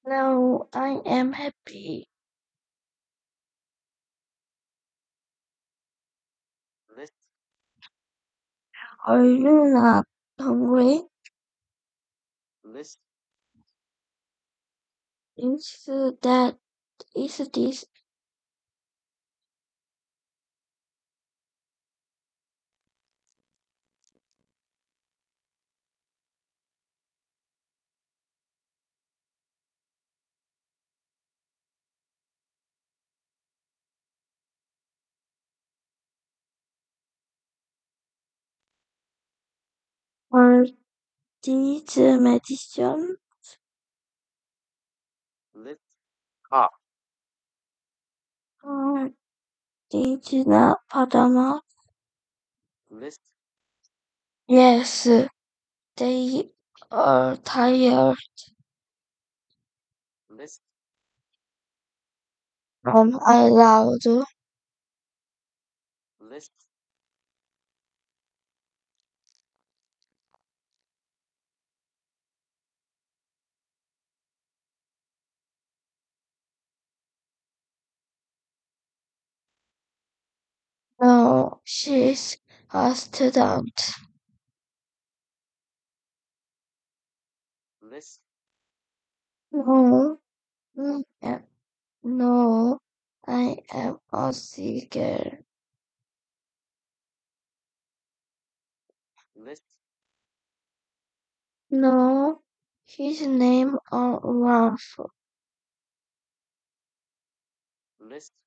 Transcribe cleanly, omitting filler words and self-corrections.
No, I am happy. Are you not hungry? Is that is this or this medicine? Or this not Padama? Yes, they are tired. I loud. No, she's a student. No, mm, no, I am a seeker. No, his name are Ralph.